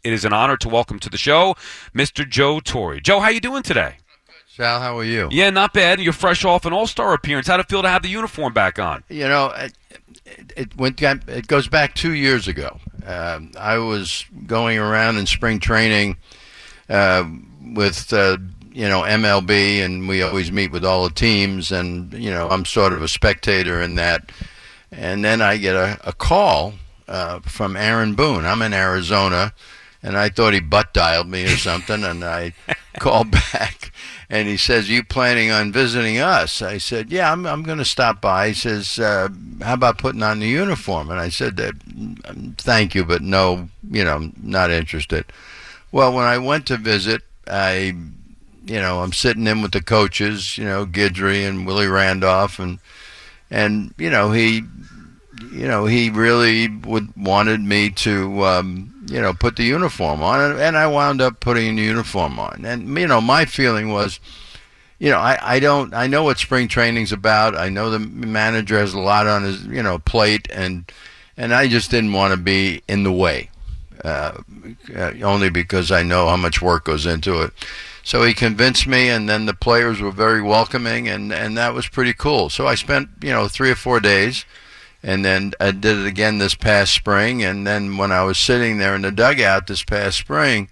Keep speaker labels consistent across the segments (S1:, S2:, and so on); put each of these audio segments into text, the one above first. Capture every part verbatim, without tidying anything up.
S1: It is an honor to welcome to the show Mister Joe Torre. Joe, how you doing today?
S2: Sal, how are you?
S1: Yeah, not bad. You're fresh off an All-Star appearance. How'd it feel to have the uniform back on?
S2: You know, it, it, went, it goes back two years ago. Um, I was going around in spring training uh, with, uh, you know, M L B, and we always meet with all the teams, and, you know, I'm sort of a spectator in that. And then I get a, a call uh, from Aaron Boone. I'm in Arizona, and I thought he butt-dialed me or something, and I called back, and he says, "You planning on visiting us?" I said, "Yeah, I'm I'm going to stop by." He says, uh, "How about putting on the uniform?" And I said, uh, "Thank you, but no, you know, not interested." Well, when I went to visit, I, you know, I'm sitting in with the coaches, you know, Guidry and Willie Randolph, and, and you know, he... You know, he really would wanted me to, um, you know, put the uniform on, and, and I wound up putting the uniform on. And you know, my feeling was, you know, I, I don't, I know what spring training's about. I know the manager has a lot on his, you know, plate, and and I just didn't want to be in the way, uh, uh, only because I know how much work goes into it. So he convinced me, and then the players were very welcoming, and and that was pretty cool. So I spent, you know, three or four days. And then I did it again this past spring. And then when I was sitting there in the dugout this past spring,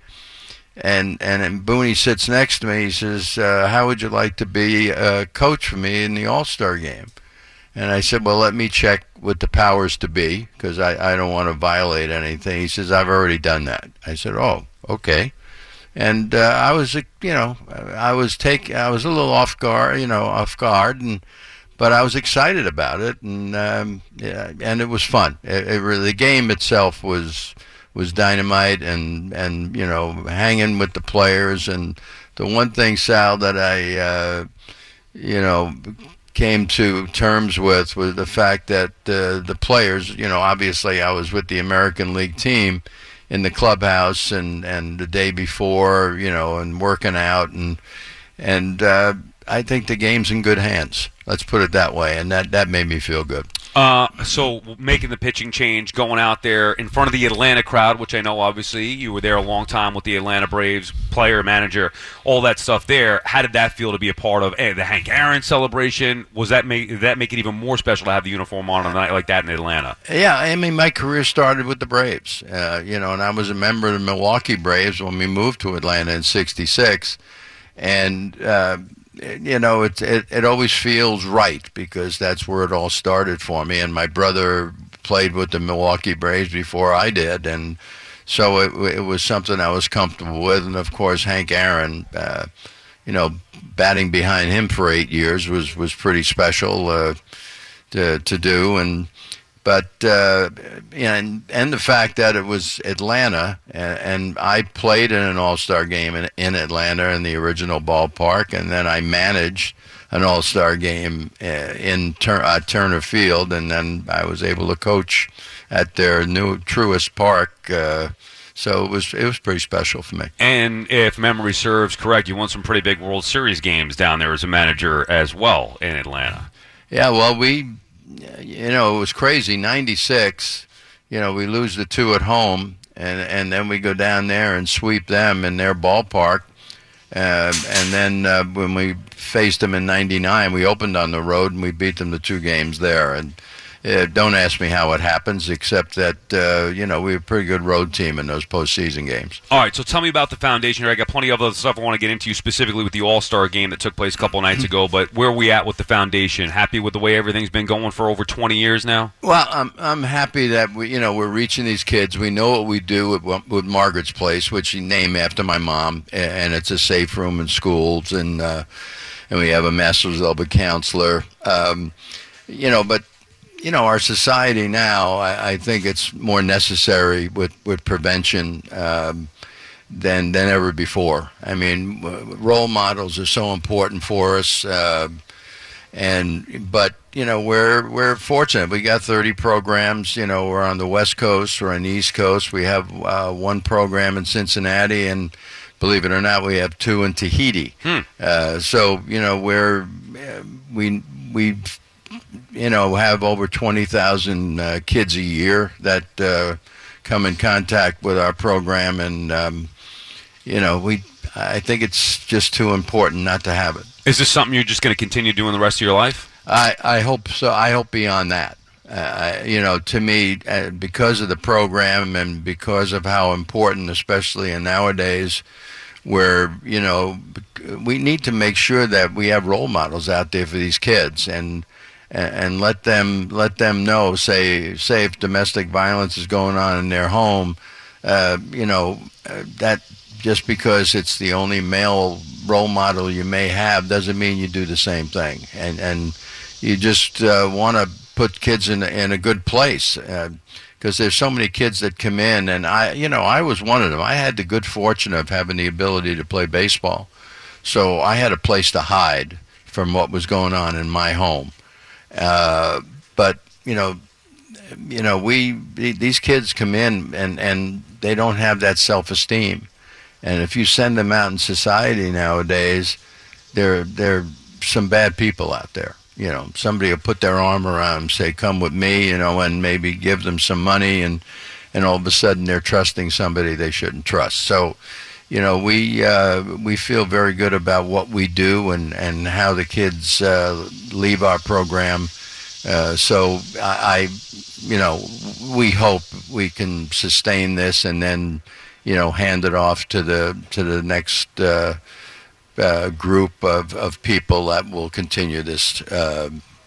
S2: and and Booney sits next to me, he says, uh, "How would you like to be a coach for me in the All-Star game?" And I said, "Well, let me check with the powers to be, because I, I don't want to violate anything." He says, "I've already done that." I said, "Oh, okay." And uh, I was, you know, I was take, I was a little off guard, you know, off guard, and. But I was excited about it, and um, yeah, and it was fun. It, it really, the game itself was was dynamite, and and you know, hanging with the players. And the one thing, Sal, that I uh, you know came to terms with was the fact that uh, the players, you know, obviously I was with the American League team in the clubhouse, and, and the day before, you know, and working out, and and uh, I think the game's in good hands. Let's put it that way, and that, that made me feel good.
S1: Uh, so making the pitching change, going out there in front of the Atlanta crowd, which I know obviously you were there a long time with the Atlanta Braves, player, manager, all that stuff there. How did that feel to be a part of eh, the Hank Aaron celebration? Was that make did that make it even more special to have the uniform on a night like that in Atlanta?
S2: Yeah, I mean, my career started with the Braves, uh, you know, and I was a member of the Milwaukee Braves when we moved to Atlanta in sixty-six, and uh, you know, it, it it always feels right because that's where it all started for me. And my brother played with the Milwaukee Braves before I did, and so it it was something I was comfortable with. And of course, Hank Aaron, uh, you know, batting behind him for eight years was was pretty special uh, to to do. And but uh, and and the fact that it was Atlanta, and, and I played in an All-Star game in, in Atlanta in the original ballpark, and then I managed an All-Star game uh, in Tur- uh, Turner Field, and then I was able to coach at their new Truist Park. Uh, so it was it was pretty special for me.
S1: And if memory serves correct, you won some pretty big World Series games down there as a manager as well in Atlanta.
S2: Yeah, well, we. You know, it was crazy. ninety-six, you know, we lose the two at home, and and then we go down there and sweep them in their ballpark. Uh, and then uh, when we faced them in ninety-nine, we opened on the road, and we beat them the two games there. And uh, don't ask me how it happens, except that, uh, you know, we were a pretty good road team in those postseason games.
S1: All right, so tell me about the foundation here. I got plenty of other stuff I want to get into, specifically with the All-Star game that took place a couple nights ago, but where are we at with the foundation? Happy with the way everything's been going for over twenty years now?
S2: Well, I'm I'm happy that we, you know, we're reaching these kids. We know what we do with, with Margaret's Place, which we name after my mom, and it's a safe room in schools, and uh, and we have a master's level counselor. Um, you know, but you know, our society now, I, I think it's more necessary with, with prevention um, than than ever before. I mean, role models are so important for us, uh, and but you know, we're we're fortunate. We got thirty programs. You know, we're on the West Coast, we're on the East Coast. We have uh, one program in Cincinnati, and believe it or not, we have two in Tahiti.
S1: Hmm.
S2: Uh, so you know, we're we we. you know, have over twenty thousand uh, kids a year that uh, come in contact with our program, and um, you know, we. I think it's just too important not to have it.
S1: Is this something you're just going to continue doing the rest of your life?
S2: I, I hope so. I hope beyond that. Uh, you know, to me, uh, because of the program and because of how important, especially in nowadays, where, you know, we need to make sure that we have role models out there for these kids, and and let them let them know, say, say if domestic violence is going on in their home, uh, you know, uh, that just because it's the only male role model you may have doesn't mean you do the same thing. And and you just uh, want to put kids in, in a good place, because uh, there's so many kids that come in, and I, you know, I was one of them. I had the good fortune of having the ability to play baseball, so I had a place to hide from what was going on in my home. Uh, but you know, you know, we these kids come in and and they don't have that self-esteem. And if you send them out in society nowadays, there there are some bad people out there. You know, somebody will put their arm around them, say, "Come with me," you know, and maybe give them some money, and and all of a sudden they're trusting somebody they shouldn't trust. So, you know, we uh, we feel very good about what we do and and how the kids uh, leave our program. Uh, so I, I, you know, we hope we can sustain this and then, you know, hand it off to the to the next uh, uh, group of, of people that will continue this uh,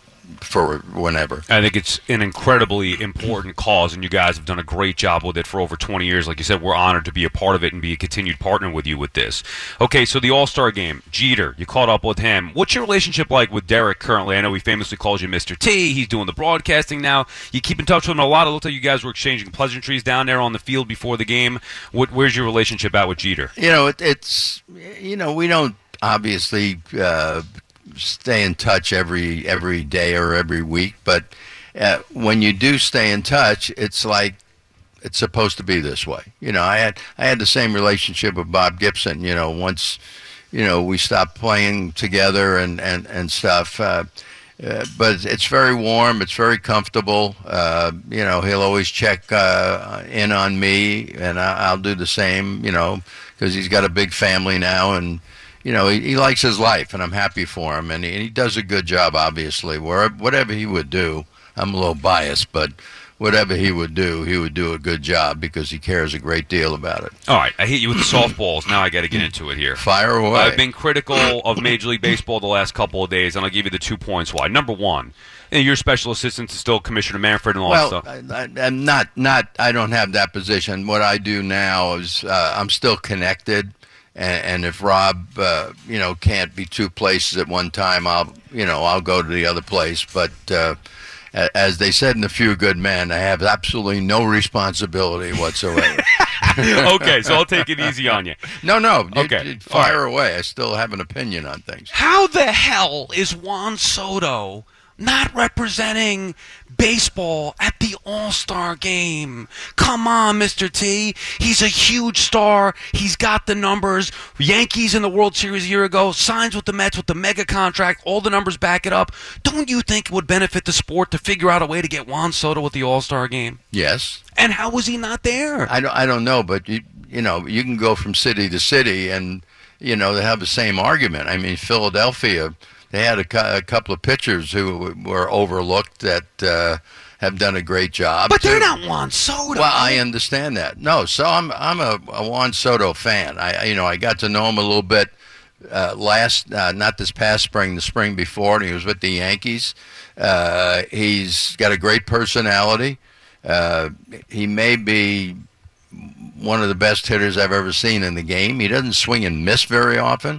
S2: for whenever.
S1: I think it's an incredibly important cause, and you guys have done a great job with it for over twenty years. Like you said, we're honored to be a part of it and be a continued partner with you with this. Okay, so the All-Star Game, Jeter, you caught up with him. What's your relationship like with Derek currently? I know he famously calls you Mister T. He's doing the broadcasting now. You keep in touch with him a lot. It looked like you guys were exchanging pleasantries down there on the field before the game. What, where's your relationship at with Jeter?
S2: You know, it, it's, you know, we don't obviously uh, stay in touch every every day or every week, but uh, when you do stay in touch, it's like it's supposed to be this way. You know, I had I had the same relationship with Bob Gibson. You know, once you know we stopped playing together and and and stuff. Uh, uh, but it's very warm. It's very comfortable. Uh, you know, he'll always check uh, in on me, and I, I'll do the same. You know, because he's got a big family now, and you know, he, he likes his life, and I'm happy for him, and he, and he does a good job, obviously. Where, whatever he would do, I'm a little biased, but whatever he would do, he would do a good job because he cares a great deal about it.
S1: All right, I hit you with the softballs. Now I got to get into it here.
S2: Fire away.
S1: I've been critical of Major League Baseball the last couple of days, and I'll give you the two points why. Number one, and your special assistant is still Commissioner Manfred and all
S2: well,
S1: that stuff.
S2: Well, I'm not, not, I don't have that position. What I do now is uh, I'm still connected. And, and if Rob, uh, you know, can't be two places at one time, I'll, you know, I'll go to the other place. But uh, as they said in A Few Good Men, I have absolutely no responsibility whatsoever.
S1: Okay, so I'll take it easy on you.
S2: No, no.
S1: Okay.
S2: You, you fire right. away. I still have an opinion on things.
S1: How the hell is Juan Soto not representing baseball at the All-Star Game? Come on, Mister T. He's a huge star. He's got the numbers. Yankees in the World Series a year ago, signs with the Mets with the mega contract. All the numbers back it up. Don't you think it would benefit the sport to figure out a way to get Juan Soto at the All-Star Game?
S2: Yes.
S1: And how was he not there?
S2: I don't, I don't know, but you, you know, you can go from city to city and, you know, they have the same argument. I mean, Philadelphia, they had a, a couple of pitchers who were overlooked that uh, have done a great job.
S1: But
S2: too.
S1: they're not Juan Soto.
S2: Well, I understand that. No, so I'm I'm a, a Juan Soto fan. I you know I got to know him a little bit uh, last, uh, not this past spring, the spring before, and he was with the Yankees. Uh, he's got a great personality. Uh, he may be one of the best hitters I've ever seen in the game. He doesn't swing and miss very often.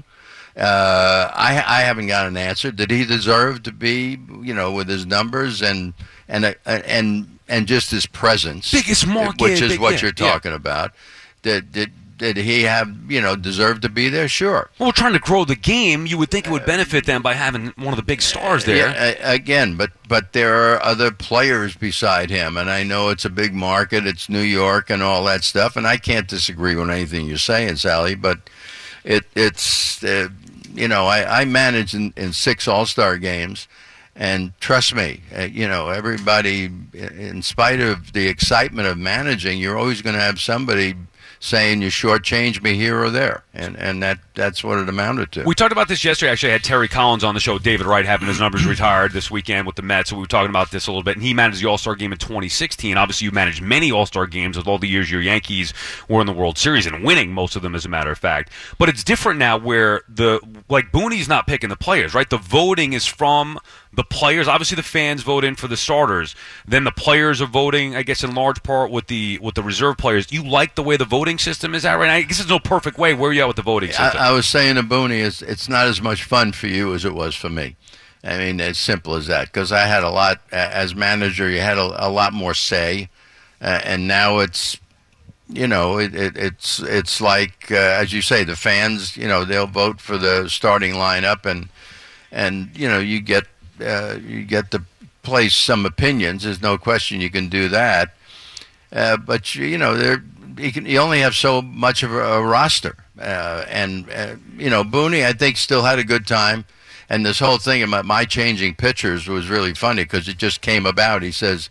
S2: Uh, I, I haven't got an answer. Did he deserve to be, you know, with his numbers and and and and just his presence,
S1: biggest market,
S2: which is
S1: big,
S2: what
S1: yeah,
S2: you're talking yeah. about? Did did did he have, you know, deserve to be there? Sure.
S1: Well, we're trying to grow the game. You would think it would benefit them by having one of the big stars there.
S2: Yeah, again, but but there are other players beside him, and I know it's a big market. It's New York and all that stuff, and I can't disagree with anything you're saying, Sally. But it it's uh, you know I, I managed in, in six All-Star games, And trust me, uh, you know, everybody, in spite of the excitement of managing, you're always going to have somebody saying you shortchanged me here or there, and and that that's what it amounted to.
S1: We talked about this yesterday. Actually, I had Terry Collins on the show. David Wright having his numbers retired this weekend with the Mets, so we were talking about this a little bit. And he managed the All-Star game in twenty sixteen. Obviously, you managed many All-Star games with all the years your Yankees were in the World Series and winning most of them, as a matter of fact. But it's different now, where the like Booney's not picking the players, right? The voting is from the players. Obviously, the fans vote in for the starters. Then the players are voting, I guess, in large part with the with the reserve players. Do you like the way the voting system is at right now? I guess there's no perfect way. Where are you at with the voting system?
S2: I, I was saying to Booney, it's, it's not as much fun for you as it was for me. I mean, as simple as that. Because I had a lot, as manager, you had a, a lot more say. Uh, and now it's, you know, it, it, it's it's like, uh, as you say, the fans, you know, they'll vote for the starting lineup. And, and you know, you get uh, you get to place some opinions. There's no question you can do that. Uh, but, you, you know, there you, can, you only have so much of a, a roster. Uh, and, uh, you know, Booney, I think, still had a good time. And this whole thing about my changing pitchers was really funny because it just came about. He says,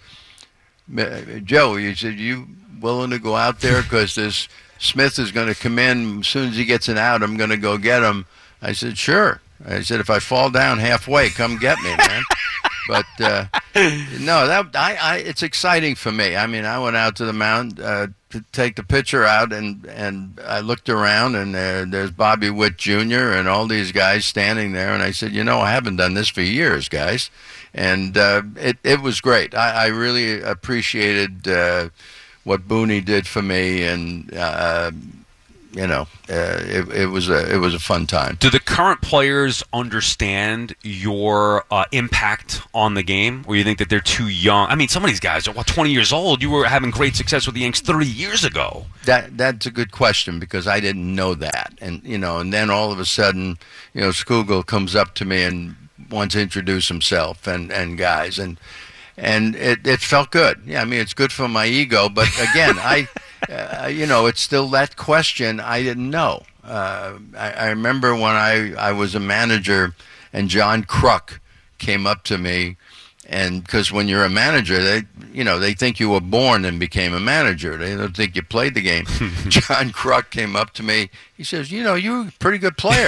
S2: Joe, he said, you willing to go out there because this Smith is going to come in. As soon as he gets an out, I'm going to go get him. I said, sure. I said, if I fall down halfway, come get me, man. But, uh, no, that I, I, it's exciting for me. I mean, I went out to the mound uh, to take the pitcher out, and, and I looked around, and there, there's Bobby Witt Junior and all these guys standing there. And I said, you know, I haven't done this for years, guys. And uh, it, it was great. I, I really appreciated uh, what Booney did for me, and uh, you know, uh, it, it was a it was a fun time.
S1: Do the current players understand your uh, impact on the game, or you think that they're too young? I mean, some of these guys are what, twenty years old. You were having great success with the Yanks thirty years ago.
S2: That that's a good question because I didn't know that, and you know, and then all of a sudden, you know, Skugel comes up to me and wants to introduce himself and, and guys, and and it, it felt good. Yeah, I mean, it's good for my ego, but again, I, uh, you know, it's still that question I didn't know. Uh, I, I remember when I, I was a manager and John Kruk came up to me, and because when you're a manager, they, you know, they think you were born and became a manager. They don't think you played the game. John Kruk came up to me. He says, you know, you're a pretty good player.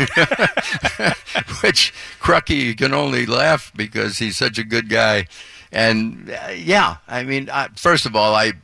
S2: Which Krucky can only laugh because he's such a good guy. And, uh, yeah, I mean, I, first of all, I,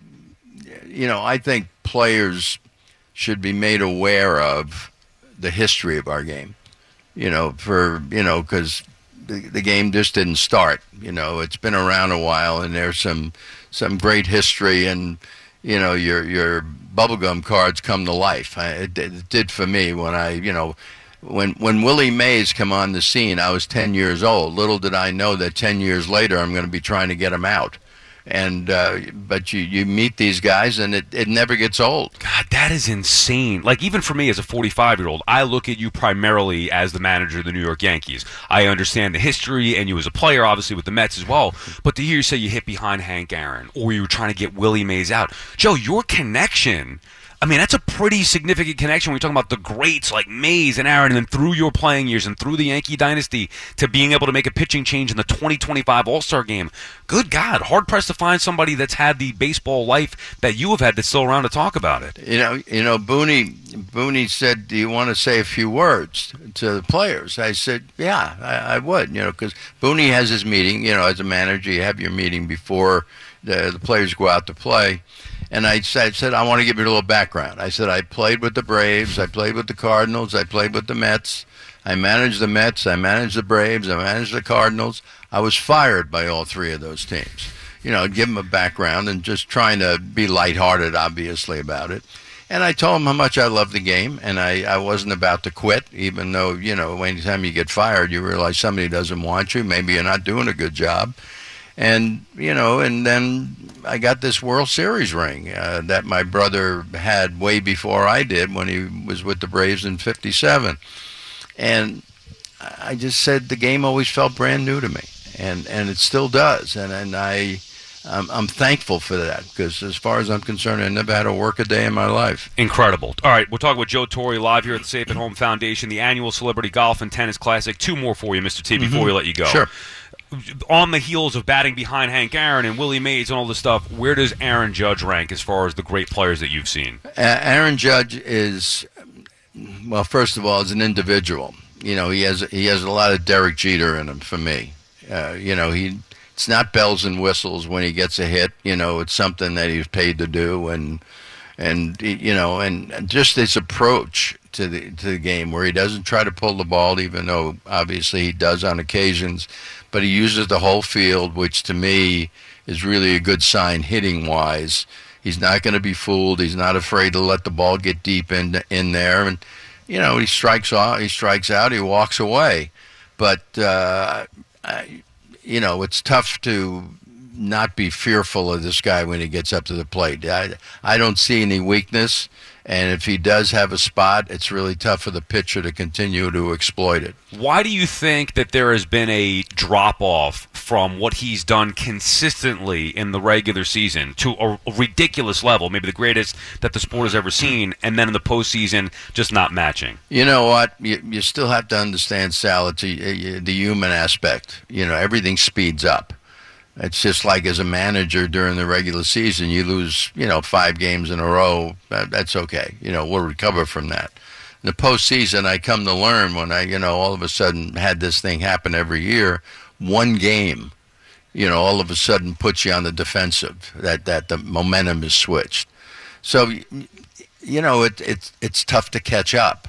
S2: you know, I think players should be made aware of the history of our game, you know, for, you know, because the, the game just didn't start. You know, it's been around a while, and there's some some great history, and, you know, your your bubblegum cards come to life. I, it, it did for me when I, you know, when when Willie Mays come on the scene, I was ten years old. Little did I know that ten years later I'm going to be trying to get him out. And uh, but you, you meet these guys, and it, it never gets old.
S1: God, that is insane. Like, even for me as a forty-five-year-old, I look at you primarily as the manager of the New York Yankees. I understand the history, and you as a player, obviously, with the Mets as well. But to hear you say you hit behind Hank Aaron, or you were trying to get Willie Mays out. Joe, your connection, I mean, that's a pretty significant connection when you're talking about the greats like Mays and Aaron, and then through your playing years and through the Yankee dynasty to being able to make a pitching change in the twenty twenty-five All-Star game. Good God, hard-pressed to find somebody that's had the baseball life that you have had that's still around to talk about it.
S2: You know, you know, Booney, Booney said, do you want to say a few words to the players? I said, yeah, I, I would, you know, because Booney has his meeting, you know, as a manager, you have your meeting before the, the players go out to play. And I said, I want to give you a little background. I said, I played with the Braves, I played with the Cardinals, I played with the Mets, I managed the Mets, I managed the Braves, I managed the Cardinals. I was fired by all three of those teams. You know, give them a background and just trying to be lighthearted, obviously, about it. And I told them how much I loved the game, and I, I wasn't about to quit, even though, you know, anytime you get fired, you realize somebody doesn't want you. Maybe you're not doing a good job. And, you know, and then I got this World Series ring uh, that my brother had way before I did when he was with the Braves in fifty-seven. And I just said the game always felt brand new to me, and, and it still does. And, and I, I'm, I'm thankful for that because as far as I'm concerned, I never had to work a day in my life.
S1: Incredible. All right, we're talking with Joe Torre live here at the Safe at Home Foundation, the annual Celebrity Golf and Tennis Classic. Two more for you, Mister T, before
S2: Mm-hmm.
S1: we let you go.
S2: Sure.
S1: on the heels of batting behind Hank Aaron and Willie Mays and all this stuff, where does Aaron Judge rank as far as the great players that you've seen?
S2: Uh, Aaron Judge is, well, first of all, as an individual, you know, he has he has a lot of Derek Jeter in him for me. Uh, you know, he it's not bells and whistles when he gets a hit. You know, it's something that he's paid to do, and and you know, and just his approach to the to the game, where he doesn't try to pull the ball, even though obviously he does on occasions, but he uses the whole field, which to me is really a good sign hitting wise. He's not going to be fooled. He's not afraid to let the ball get deep in in there, and you know, he strikes out, he strikes out, he walks away. But uh, I, you know, it's tough to not be fearful of this guy when he gets up to the plate. I, I don't see any weakness, and if he does have a spot, it's really tough for the pitcher to continue to exploit it.
S1: Why do you think that there has been a drop-off from what he's done consistently in the regular season to a, a ridiculous level, maybe the greatest that the sport has ever seen, and then in the postseason just not matching?
S2: You know what? You, you still have to understand, Sal, it's a, the human aspect. You know, everything speeds up. It's just like as a manager during the regular season, you lose, you know, five games in a row. That, that's okay. You know, we'll recover from that. In the postseason, I come to learn when I, you know, all of a sudden had this thing happen every year, one game, you know, all of a sudden puts you on the defensive, that, that the momentum is switched. So, you know, it, it's it's tough to catch up.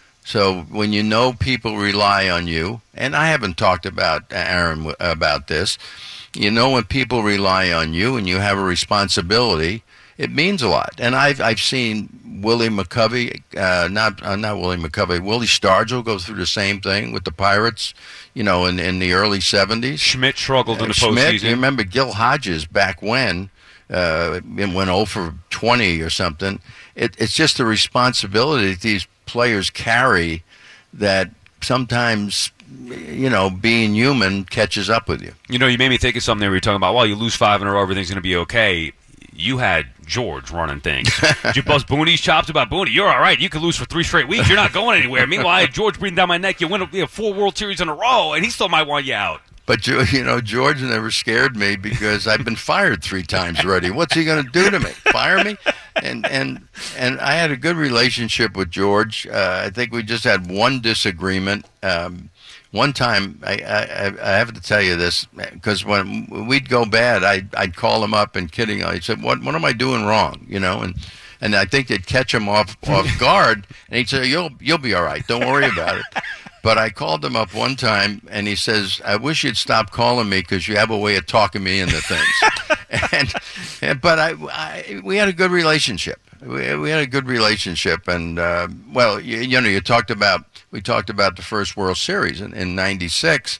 S2: So when you know people rely on you, and I haven't talked about Aaron about this, you know, when people rely on you and you have a responsibility, it means a lot. And I've I've seen Willie McCovey, uh, not uh, not Willie McCovey, Willie Stargell go through the same thing with the Pirates, you know, in, in the early seventies.
S1: Schmidt struggled in the
S2: uh, Schmidt,
S1: postseason.
S2: You remember Gil Hodges back when, uh, it went oh for twenty or something. It, it's just a responsibility that these players carry that sometimes, you know, being human catches up with you.
S1: You know, you made me think of something there. We were talking about, well, you lose five in a row, everything's going to be okay. You had George running things. Did you bust Booney's chops about Booney? You're all right. You could lose for three straight weeks. You're not going anywhere. Meanwhile, I had George breathing down my neck. You win you know, four World Series in a row, and he still might want you out.
S2: But, you know, George never scared me because I've been fired three times already. What's he going to do to me? Fire me? And and and I had a good relationship with George. Uh, I think we just had one disagreement. Um, one time, I, I, I have to tell you this, because when we'd go bad, I'd, I'd call him up and kidding. I said, what what am I doing wrong? You know, and and I think they'd catch him off, off guard, and he'd say, you'll you'll be all right. Don't worry about it. But I called him up one time, and he says, I wish you'd stop calling me because you have a way of talking me into things. and, and But I, I, we had a good relationship. We, we had a good relationship. And, uh, well, you, you know, you talked about, we talked about the first World Series in, in ninety-six.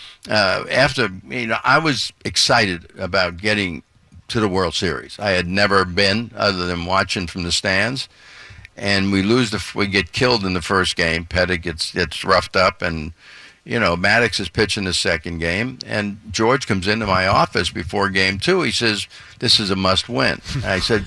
S2: Uh, after, you know, I was excited about getting to the World Series. I had never been other than watching from the stands. And we lose the, we get killed in the first game. Pettit gets gets roughed up, and you know Maddox is pitching the second game. And George comes into my office before game two. He says, "This is a must-win." I said,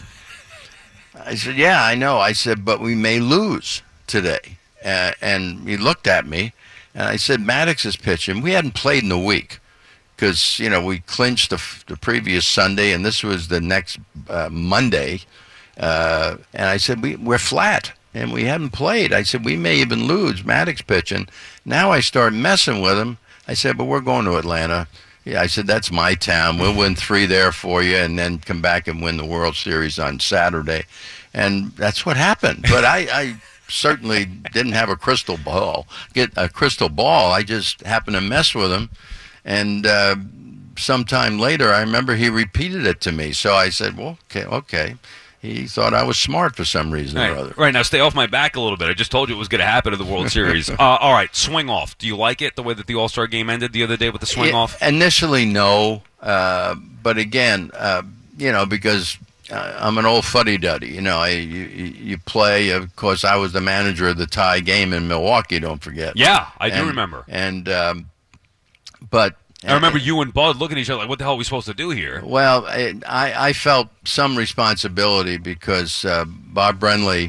S2: "I said, yeah, I know." I said, "But we may lose today." Uh, and he looked at me, and I said, "Maddox is pitching. We hadn't played in a week because you know we clinched the, the previous Sunday, and this was the next uh, Monday." Uh, and I said, we, we're flat, and we haven't played. I said, we may even lose. Maddox pitching. Now I start messing with him. I said, but we're going to Atlanta. Yeah, I said, that's my town. We'll win three there for you and then come back and win the World Series on Saturday. And that's what happened. But I, I certainly didn't have a crystal ball. Get a crystal ball. I just happened to mess with him. And uh, sometime later, I remember he repeated it to me. So I said, well, okay, okay. He thought I was smart for some reason
S1: right.
S2: or other.
S1: Right, now stay off my back a little bit. I just told you it was going to happen in the World Series. uh, all right, swing off. Do you like it, the way that the All-Star game ended the other day with the swing
S2: it,
S1: off?
S2: Initially, no. Uh, but again, uh, you know, because uh, I'm an old fuddy-duddy. You know, I, you, you play. Of course, I was the manager of the tie game in Milwaukee, don't forget.
S1: Yeah, I do
S2: and,
S1: remember.
S2: And um, But...
S1: I remember you and Bud looking at each other like, what the hell are we supposed to do here?
S2: Well, I, I felt some responsibility because uh, Bob Brenly,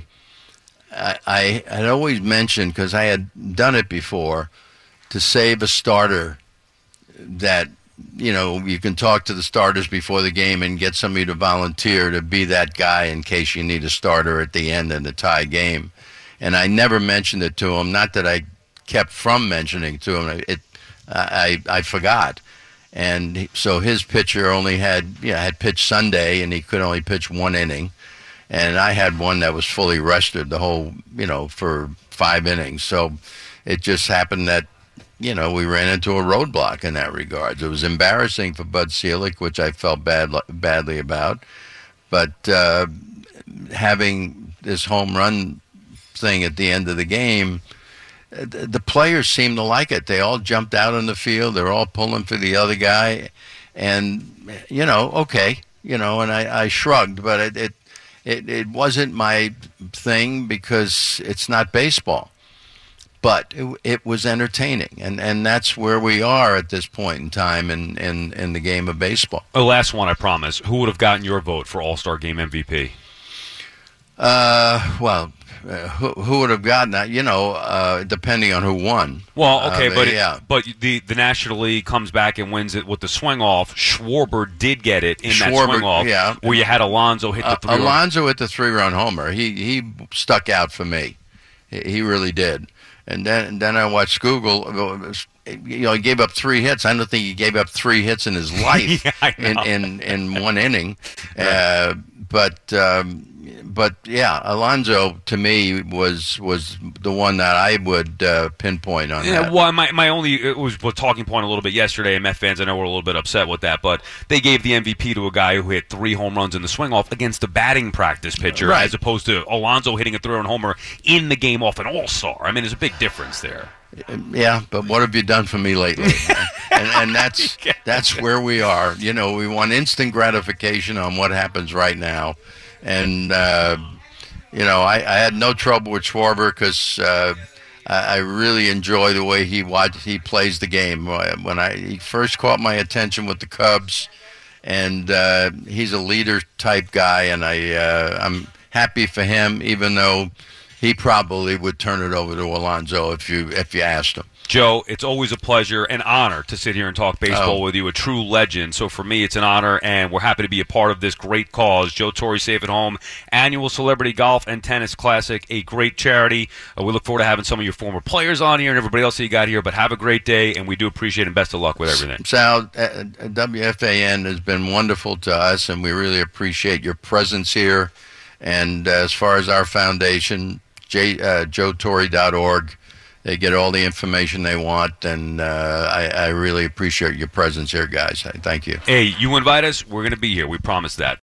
S2: I, I had always mentioned, because I had done it before, to save a starter that you know, you can talk to the starters before the game and get somebody to volunteer to be that guy in case you need a starter at the end in the tie game. And I never mentioned it to him. Not that I kept from mentioning it to him. It, I, I forgot. And he, so his pitcher only had, you know, had pitched Sunday, and he could only pitch one inning. And I had one that was fully rested the whole, you know, for five innings. So it just happened that, you know, we ran into a roadblock in that regard. It was embarrassing for Bud Selig, which I felt bad, badly about. But uh, having this home run thing at the end of the game, the players seemed to like it. They all jumped out on the field. They're all pulling for the other guy. And, you know, okay, you know, and I, I shrugged, but it, it, it, it wasn't my thing because it's not baseball. But it, it was entertaining, and, and that's where we are at this point in time in, in, in the game of baseball.
S1: Oh, last one, I promise. Who would have gotten your vote for All-Star Game M V P?
S2: Uh, well, uh, who, who would have gotten that? You know, uh, depending on who won.
S1: Well, okay,
S2: uh,
S1: but
S2: yeah.
S1: it, but the the National League comes back and wins it with the swing off. Schwarber did get it in
S2: Schwarber,
S1: that swing off,
S2: yeah.
S1: where you had Alonso hit the
S2: Uh,
S1: three.
S2: Alonso hit the three-run homer. He he stuck out for me. He, he really did. And then and then I watched Google. You know, he gave up three hits. I don't think he gave up three hits in his life
S1: yeah, I
S2: in,
S1: know.
S2: in in one inning. Uh, but um, but yeah, Alonso to me was was the one that I would uh, pinpoint on
S1: Yeah,
S2: that.
S1: well, my my only it was a talking point a little bit yesterday. And Met fans, I know, were a little bit upset with that, but they gave the M V P to a guy who hit three home runs in the swing off against a batting practice pitcher,
S2: Right.
S1: as opposed to Alonso hitting a three-run homer in the game off an All-Star. I mean, there's a big difference there.
S2: Yeah, but what have you done for me lately? and, and that's that's where we are. You know, we want instant gratification on what happens right now, and uh, you know, I, I had no trouble with Schwarber because uh, I, I really enjoy the way he watch, he plays the game. When I he first caught my attention with the Cubs, and uh, he's a leader type guy, and I uh, I'm happy for him, even though he probably would turn it over to Alonso if you if you asked him.
S1: Joe, it's always a pleasure and honor to sit here and talk baseball
S2: Oh.
S1: with you, a true legend. So for me, it's an honor, and we're happy to be a part of this great cause. Joe Torre Safe at Home, annual Celebrity Golf and Tennis Classic, a great charity. Uh, we look forward to having some of your former players on here and everybody else that you got here, but have a great day, and we do appreciate it, and best of luck with everything.
S2: Sal, uh, W F A N has been wonderful to us, and we really appreciate your presence here. And uh, as far as our foundation, J, uh, joe torre dot org, they get all the information they want, and uh, I, I really appreciate your presence here, guys. Thank you.
S1: Hey, you invite us, we're going to be here. We promise that.